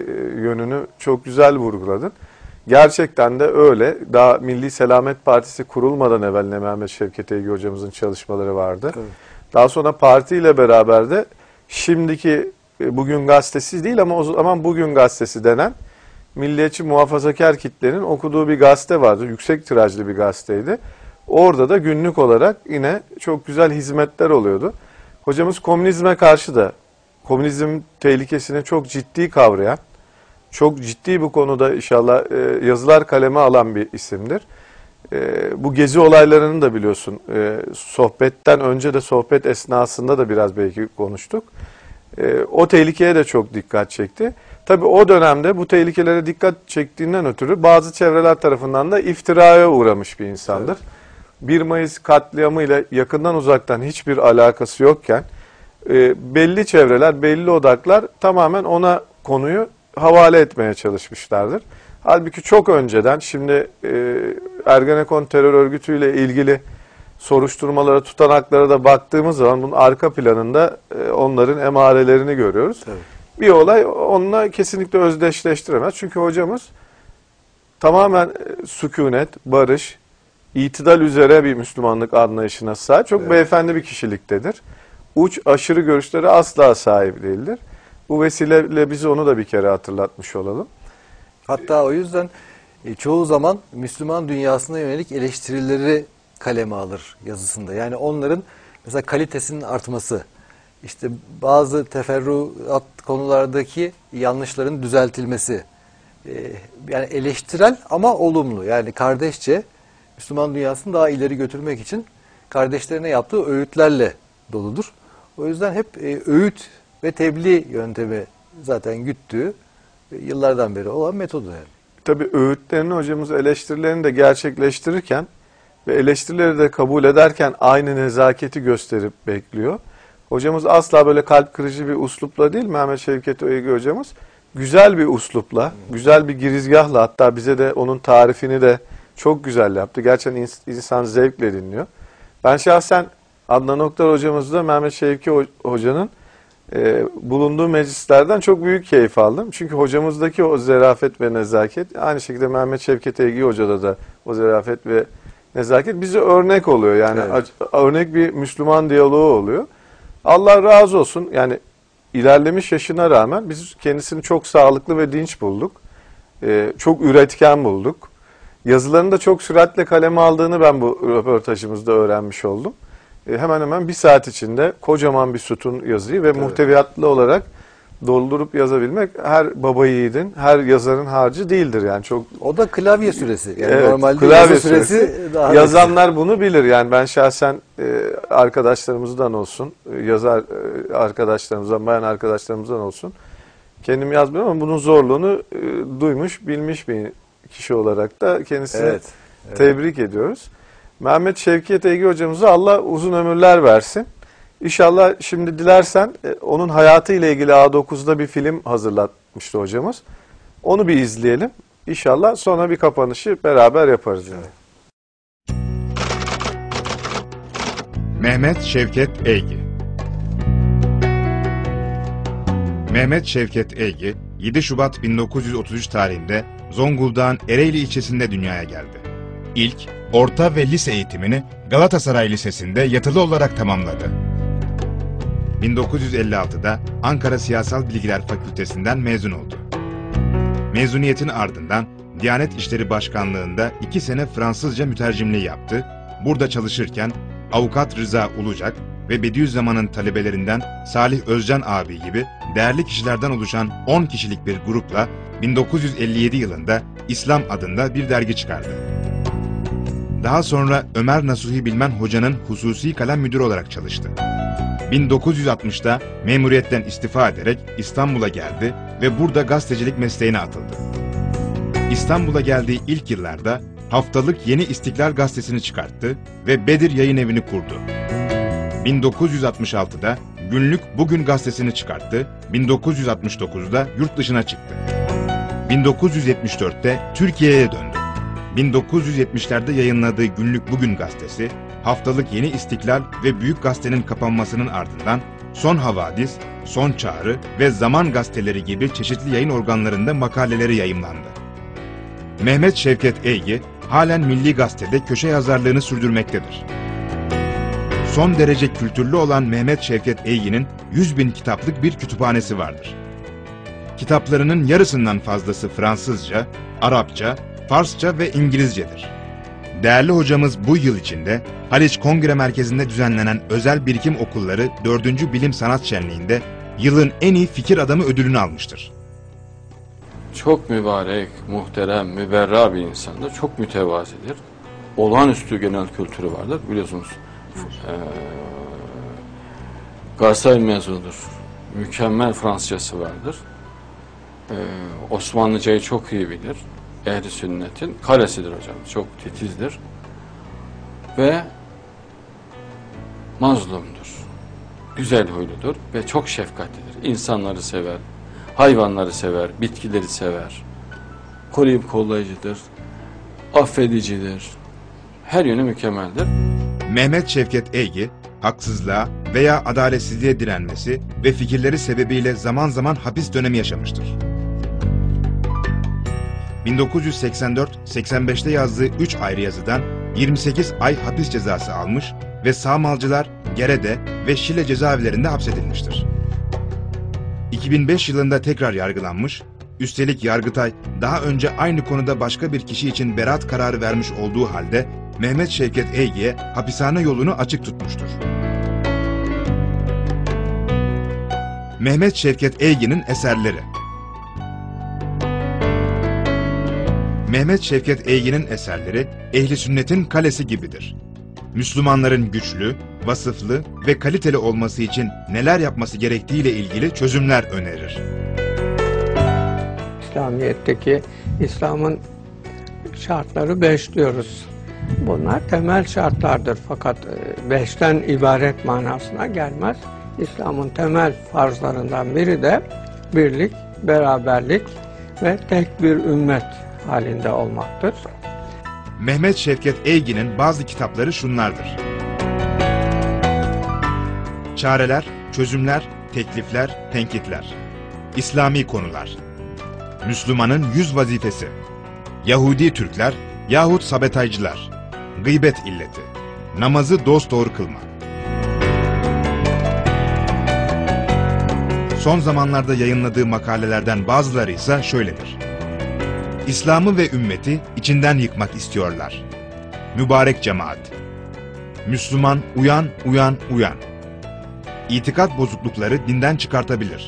yönünü çok güzel vurguladın. Gerçekten de öyle. Daha Milli Selamet Partisi kurulmadan evvel ne Mehmet Şevket Eygi hocamızın çalışmaları vardı. Evet. Daha sonra partiyle beraber de şimdiki Bugün Gazetesi değil ama o zaman Bugün Gazetesi denen milliyetçi muhafazakar kitlenin okuduğu bir gazete vardı. Yüksek tirajlı bir gazeteydi. Orada da günlük olarak yine çok güzel hizmetler oluyordu. Hocamız komünizme karşı da komünizm tehlikesini çok ciddi kavrayan, çok ciddi bu konuda inşallah e, yazılar kaleme alan bir isimdir. E, bu gezi olaylarını da biliyorsun. E, sohbetten önce de sohbet esnasında da biraz belki konuştuk. E, o tehlikeye de çok dikkat çekti. Tabii o dönemde bu tehlikelere dikkat çektiğinden ötürü bazı çevreler tarafından da iftiraya uğramış bir insandır. Evet. bir Mayıs katliamıyla yakından uzaktan hiçbir alakası yokken e, belli çevreler, belli odaklar tamamen ona konuyu havale etmeye çalışmışlardır. Halbuki çok önceden şimdi e, Ergenekon terör örgütüyle ilgili soruşturmalara, tutanaklara da baktığımız zaman bunun arka planında e, onların emarelerini görüyoruz. Evet. Bir olay onunla kesinlikle özdeşleştiremez. Çünkü hocamız tamamen e, sükunet, barış, itidal üzere bir Müslümanlık anlayışına sahip. Çok evet. beyefendi bir kişiliktedir. Uç aşırı görüşlere asla sahip değildir. Bu vesileyle bizi onu da bir kere hatırlatmış olalım. Hatta o yüzden e, çoğu zaman Müslüman dünyasına yönelik eleştirileri kaleme alır yazısında. Yani onların mesela kalitesinin artması, işte bazı teferruat konulardaki yanlışların düzeltilmesi, e, yani eleştirel ama olumlu. Yani kardeşçe Müslüman dünyasını daha ileri götürmek için kardeşlerine yaptığı öğütlerle doludur. O yüzden hep e, öğüt ve tebliğ yöntemi zaten güttüğü yıllardan beri olan metodu yani. Tabii öğütlerini hocamız, eleştirilerini de gerçekleştirirken ve eleştirileri de kabul ederken aynı nezaketi gösterip bekliyor. Hocamız asla böyle kalp kırıcı bir uslupla değil, Mehmet Şevket Eygi hocamız. Güzel bir uslupla, güzel bir girizgahla, hatta bize de onun tarifini de çok güzel yaptı. Gerçekten insan zevkle dinliyor. Ben şahsen Adnan Oktar hocamızla Mehmet Şevki Hoca'nın e, bulunduğu meclislerden çok büyük keyif aldım. Çünkü hocamızdaki o zarafet ve nezaket, aynı şekilde Mehmet Şevket Eygi Hoca'da da o zarafet ve nezaket bize örnek oluyor. Yani evet. Örnek bir Müslüman diyaloğu oluyor. Allah razı olsun. Yani ilerlemiş yaşına rağmen biz kendisini çok sağlıklı ve dinç bulduk. Ee, çok üretken bulduk. Yazılarını da çok süratle kaleme aldığını ben bu röportajımızda öğrenmiş oldum. Ee, hemen hemen bir saat içinde kocaman bir sütun yazıyı ve evet. muhteviyatlı olarak doldurup yazabilmek her baba yiğidin, her yazarın harcı değildir yani çok. O da klavye süresi. Yani evet, normalde klavye süresi, süresi daha yazanlar önemli. Bunu bilir. Yani ben şahsen e, arkadaşlarımızdan olsun, yazar e, arkadaşlarımızdan, bayan arkadaşlarımızdan olsun. Kendim yazmıyorum ama bunun zorluğunu e, duymuş, bilmiş bir kişi olarak da kendisini evet, evet. tebrik ediyoruz. Mehmet Şevket Eygi hocamıza Allah uzun ömürler versin. İnşallah şimdi dilersen onun hayatıyla ilgili A dokuzda bir film hazırlatmıştı hocamız. Onu bir izleyelim. İnşallah sonra bir kapanışı beraber yaparız. Yani. Mehmet Şevket Eygi. Mehmet Şevket Eygi, yedi Şubat bin dokuz yüz otuz üç tarihinde Zonguldak'ın Ereğli ilçesinde dünyaya geldi. İlk, orta ve lise eğitimini Galatasaray Lisesi'nde yatılı olarak tamamladı. bin dokuz yüz elli altıda Ankara Siyasal Bilgiler Fakültesinden mezun oldu. Mezuniyetin ardından Diyanet İşleri Başkanlığı'nda iki sene Fransızca mütercimliği yaptı. Burada çalışırken Avukat Rıza Ulucak ve Bediüzzaman'ın talebelerinden Salih Özcan abi gibi değerli kişilerden oluşan on kişilik bir grupla bin dokuz yüz elli yedi yılında İslam adında bir dergi çıkardı. Daha sonra Ömer Nasuhi Bilmen Hoca'nın hususi kalem müdürü olarak çalıştı. bin dokuz yüz altmışta memuriyetten istifa ederek İstanbul'a geldi ve burada gazetecilik mesleğine atıldı. İstanbul'a geldiği ilk yıllarda haftalık Yeni İstiklal gazetesini çıkarttı ve Bedir Yayın Evi'ni kurdu. bin dokuz yüz altmış altıda Günlük Bugün gazetesini çıkarttı, bin dokuz yüz altmış dokuzda yurt dışına çıktı. bin dokuz yüz yetmiş dörtte Türkiye'ye döndü. bin dokuz yüz yetmişlerde yayınladığı Günlük Bugün gazetesi, haftalık Yeni İstiklal ve Büyük Gazete'nin kapanmasının ardından Son Havadis, Son Çağrı ve Zaman gazeteleri gibi çeşitli yayın organlarında makaleleri yayımlandı. Mehmet Şevket Eygi, halen Milli Gazete'de köşe yazarlığını sürdürmektedir. Son derece kültürlü olan Mehmet Şevket Eygi'nin yüz bin kitaplık bir kütüphanesi vardır. Kitaplarının yarısından fazlası Fransızca, Arapça, Farsça ve İngilizcedir. Değerli hocamız bu yıl içinde Haliç Kongre Merkezi'nde düzenlenen özel birikim okulları dördüncü Bilim Sanat Şenliği'nde yılın en iyi fikir adamı ödülünü almıştır. Çok mübarek, muhterem, müberra bir insandır. Çok mütevazidir. Olağanüstü genel kültürü vardır. Biliyorsunuz ee, Galatasaray mezunudur. Mükemmel Fransızcası vardır. Ee, Osmanlıcayı çok iyi bilir. Ehl-i sünnetin kalesidir hocam. Çok titizdir. Ve mazlumdur. Güzel huyludur ve çok şefkatlidir. İnsanları sever, hayvanları sever, bitkileri sever. Koruyup kollayıcıdır, affedicidir. Her yönü mükemmeldir. Mehmet Şevket Eygi, haksızlığa veya adaletsizliğe direnmesi ve fikirleri sebebiyle zaman zaman hapis dönemi yaşamıştır. bin dokuz yüz seksen dört seksen beşte yazdığı üç ayrı yazıdan yirmi sekiz ay hapis cezası almış ve Sağmalcılar, Gerede ve Şile cezaevlerinde hapsedilmiştir. iki bin beş yılında tekrar yargılanmış, üstelik Yargıtay daha önce aynı konuda başka bir kişi için beraat kararı vermiş olduğu halde Mehmet Şevket Eygi'ye hapishane yolunu açık tutmuştur. Mehmet Şevket Eygi'nin eserleri. Mehmet Şevket Eygi'nin eserleri Ehl-i Sünnet'in kalesi gibidir. Müslümanların güçlü, vasıflı ve kaliteli olması için neler yapması gerektiğiyle ilgili çözümler önerir. İslamiyet'teki İslam'ın şartları beş diyoruz. Bunlar temel şartlardır fakat e, beşten ibaret manasına gelmez. İslam'ın temel farzlarından biri de birlik, beraberlik ve tek bir ümmet halinde olmaktır. Mehmet Şevket Eygi'nin bazı kitapları şunlardır: Çareler, Çözümler, Teklifler, Tenkitler, İslami Konular, Müslümanın Yüz Vazifesi, Yahudi Türkler yahut Sabetaycılar, Gıybet İlleti, Namazı Dosdoğru Kılma. Son zamanlarda yayınladığı makalelerden bazıları ise şöyledir: İslam'ı ve ümmeti içinden yıkmak istiyorlar. Mübarek cemaat. Müslüman uyan, uyan, uyan. İtikat bozuklukları dinden çıkartabilir.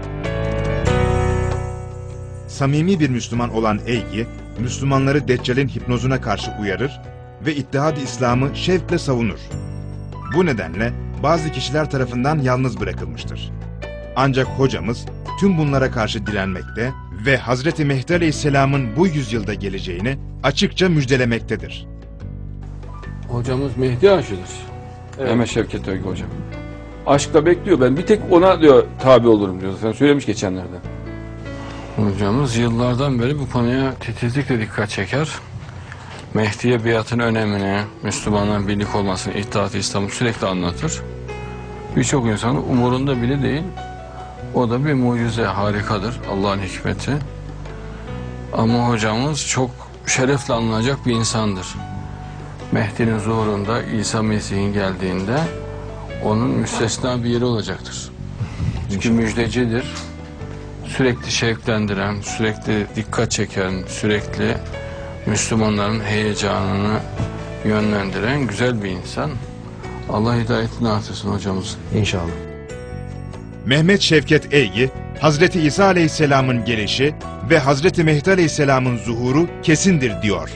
Samimi bir Müslüman olan Eygi, Müslümanları Deccal'in hipnozuna karşı uyarır ve İttihad-ı İslam'ı şevkle savunur. Bu nedenle bazı kişiler tarafından yalnız bırakılmıştır. Ancak hocamız tüm bunlara karşı direnmekte ve Hazreti Mehdi Aleyhisselam'ın bu yüzyılda geleceğini açıkça müjdelemektedir. Hocamız Mehdi aşıdır. Evet. Mehmet Şevket Eygi hocam. Aşkla bekliyor. Ben bir tek ona diyor tabi olurum diyor. Sen söylemiş geçenlerde. Hocamız yıllardan beri bu konuya titizlikle dikkat çeker. Mehdi'ye biatın önemini, Müslümanların birlik olmasını, İttihat-ı İslam'ı sürekli anlatır. Birçok insanın umurunda bile değil. O da bir mucize, harikadır. Allah'ın hikmeti. Ama hocamız çok şerefle anılacak bir insandır. Mehdi'nin zuhurunda, İsa Mesih'in geldiğinde onun müstesna bir yeri olacaktır. Çünkü müjdecidir. Sürekli şevklendiren, sürekli dikkat çeken, sürekli Müslümanların heyecanını yönlendiren güzel bir insan. Allah hidayetini artırsın hocamız. İnşallah. Mehmet Şevket Eygi, Hazreti İsa Aleyhisselam'ın gelişi ve Hazreti Mehdi Aleyhisselam'ın zuhuru kesindir diyor.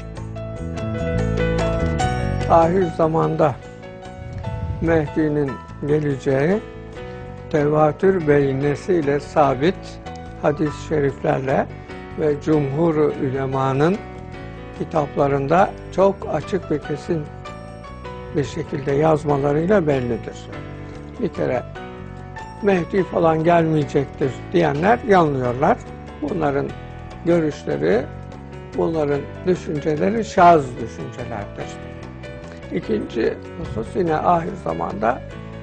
Ahir zamanda Mehdi'nin geleceği tevatür beyinesiyle sabit hadis-i şeriflerle ve cumhur-u ülemanın kitaplarında çok açık ve kesin bir şekilde yazmalarıyla bellidir. Bir kere Mehdi falan gelmeyecektir diyenler yanılıyorlar. Bunların görüşleri, bunların düşünceleri şaz düşüncelerdir. İkinci husus yine ahir zamanda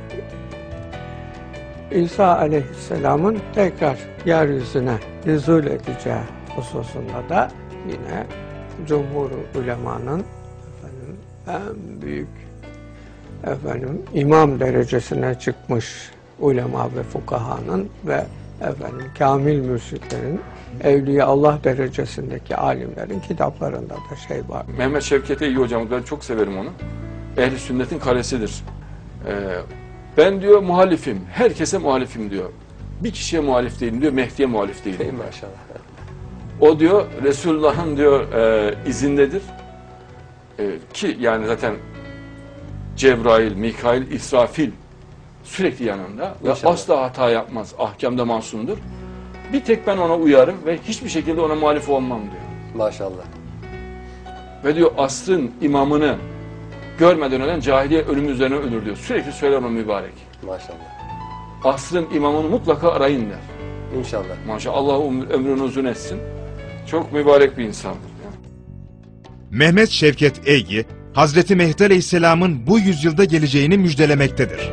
İsa Aleyhisselam'ın tekrar yeryüzüne nüzul edeceği hususunda da yine cumhur-u ulemanın efendim, en büyük efendim imam derecesine çıkmış ulema ve fukahanın ve efendim kamil mürşitlerin, evliya Allah derecesindeki alimlerin kitaplarında da şey var. Mehmet Şevket Eygi hocamız, ben çok severim onu. Ehl-i sünnetin kalesidir. Ee, ben diyor muhalifim, herkese muhalifim diyor. Bir kişiye muhalif değilim diyor, Mehdi'ye muhalif değilim. Değil mi maşallah? O diyor Resulullah'ın diyor e, izindedir. E, ki yani zaten Cebrail, Mikail, İsrafil sürekli yanında ve İnşallah. asla hata yapmaz. Ahkamda masumdur. Bir tek ben ona uyarım ve hiçbir şekilde ona muhalif olmam diyor. Maşallah. Ve diyor asrın imamını görmeden ölen cahiliye ölüm üzerine ölür diyor. Sürekli söyler ona mübarek. Maşallah. Asrın imamını mutlaka arayın der. İnşallah. Maşallah Allah ömrünü uzun etsin. Çok mübarek bir insandır. Mehmet Şevket Eygi, Hazreti Mehdi Aleyhisselam'ın bu yüzyılda geleceğini müjdelemektedir.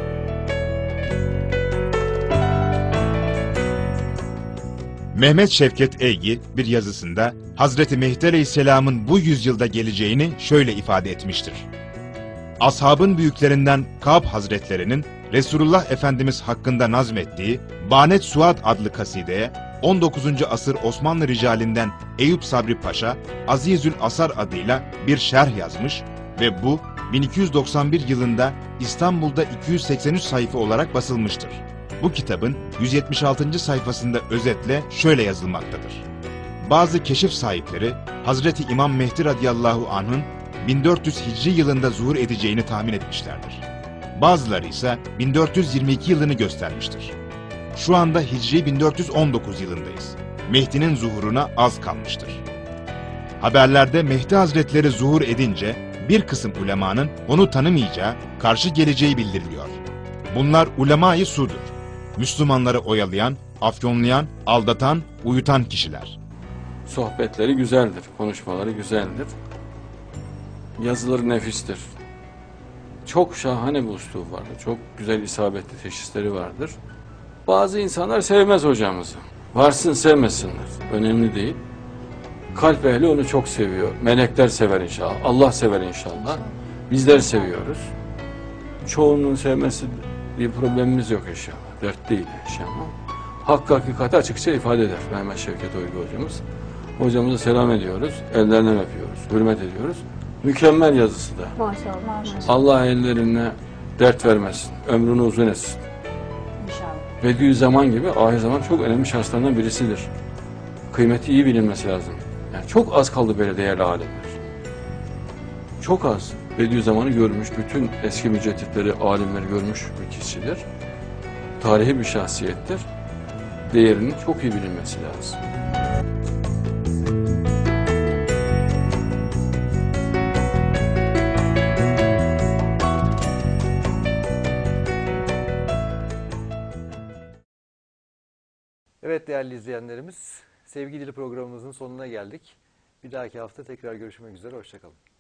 Mehmet Şevket Eygi bir yazısında Hazreti Mehdi Aleyhisselam'ın bu yüzyılda geleceğini şöyle ifade etmiştir: Ashabın büyüklerinden Kâb Hazretlerinin Resulullah Efendimiz hakkında nazmettiği Banet Suad adlı kasideye on dokuzuncu asır Osmanlı ricalinden Eyüp Sabri Paşa Azizül Asar adıyla bir şerh yazmış ve bu bin iki yüz doksan bir yılında İstanbul'da iki yüz seksen üç sayfa olarak basılmıştır. Bu kitabın yüz yetmiş altıncı sayfasında özetle şöyle yazılmaktadır: Bazı keşif sahipleri Hazreti İmam Mehdi radıyallahu anh'ın bin dört yüz Hicri yılında zuhur edeceğini tahmin etmişlerdir. Bazıları ise bin dört yüz yirmi iki yılını göstermiştir. Şu anda Hicri bin dört yüz on dokuz yılındayız. Mehdi'nin zuhuruna az kalmıştır. Haberlerde Mehdi Hazretleri zuhur edince bir kısım ulemanın onu tanımayacağı, karşı geleceği bildiriliyor. Bunlar ulema-i sudur. Müslümanları oyalayan, afyonlayan, aldatan, uyutan kişiler. Sohbetleri güzeldir, konuşmaları güzeldir. Yazıları nefistir. Çok şahane bir üslubu vardır. Çok güzel isabetli teşhisleri vardır. Bazı insanlar sevmez hocamızı. Varsın sevmesinler. Önemli değil. Kalp ehli onu çok seviyor. Melekler sever inşallah. Allah sever inşallah. Bizler seviyoruz. Çoğunun sevmesi bir problemimiz yok inşallah. Dert değil inşallah. Hakkı hakikati açıkça ifade eder Mehmet Şevket Oygu hocamız. Hocamıza selam ediyoruz. Ellerinden öpüyoruz. Hürmet ediyoruz. Mükemmel yazısı da. Maşallah. Maşallah. Allah ellerine dert vermesin. Ömrünü uzun etsin. İnşallah. Bediüzzaman gibi ahir zaman çok önemli şahıslardan birisidir. Kıymeti iyi bilinmesi lazım. Yani çok az kaldı böyle değerli alimler. Çok az. Bediüzzaman'ı görmüş, bütün eski mücedditleri, alimleri görmüş bir kişidir. Tarihi bir şahsiyettir. Değerinin çok iyi bilinmesi lazım. Evet değerli izleyenlerimiz, Sevgi Dili programımızın sonuna geldik. Bir dahaki hafta tekrar görüşmek üzere, hoşça kalın.